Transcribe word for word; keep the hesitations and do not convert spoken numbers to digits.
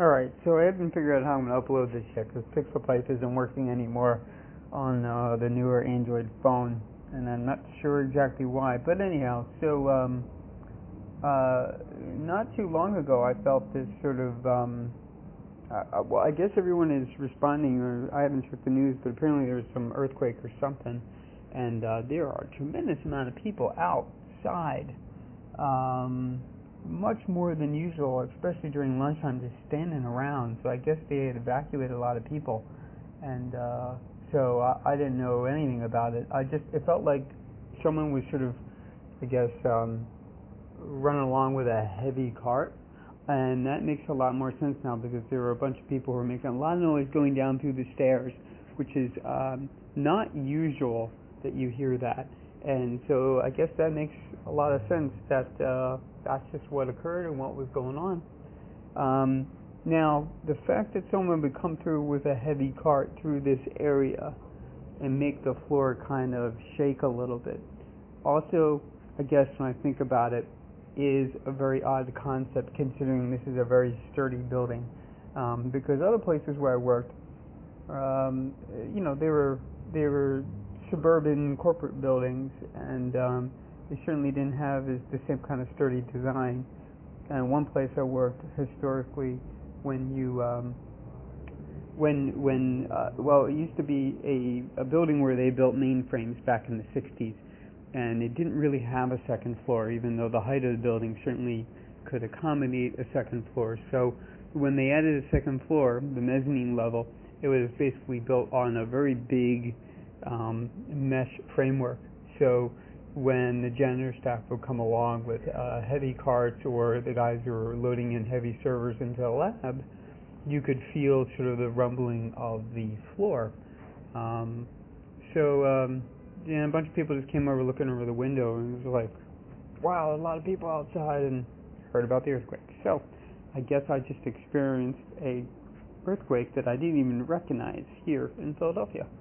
Alright, so I haven't figured out how I'm going to upload this yet because PixelPipe isn't working anymore on uh, the newer Android phone, and I'm not sure exactly why. But anyhow, so um, uh, not too long ago I felt this sort of, um, uh, well, I guess everyone is responding, or I haven't checked the news, but apparently there was some earthquake or something, and uh, there are a tremendous amount of people outside. Um, much more than usual, especially during lunchtime, just standing around. So I guess they had evacuated a lot of people, and uh, so I, I didn't know anything about it. I just it felt like someone was sort of, I guess, um, running along with a heavy cart, and that makes a lot more sense now because there were a bunch of people who were making a lot of noise going down through the stairs, which is um, not usual that you hear that. And so I guess that makes a lot of sense that uh, that's just what occurred and what was going on. Um, now, the fact that someone would come through with a heavy cart through this area and make the floor kind of shake a little bit, also, I guess when I think about it, is a very odd concept considering this is a very sturdy building. Um, because other places where I worked, um, you know, they were they were suburban corporate buildings, and um, they certainly didn't have is the same kind of sturdy design. And one place I worked historically, when you um, when when uh, well, it used to be a, a building where they built mainframes back in the sixties, and it didn't really have a second floor, even though the height of the building certainly could accommodate a second floor. So when they added a second floor, the mezzanine level, it was basically built on a very big um, mesh framework. So when the janitor staff would come along with uh, heavy carts, or the guys who were loading in heavy servers into the lab, you could feel sort of the rumbling of the floor. Um, so um, yeah, a bunch of people just came over looking over the window, and it was like, wow, a lot of people outside, and heard about the earthquake. So I guess I just experienced a earthquake that I didn't even recognize here in Philadelphia.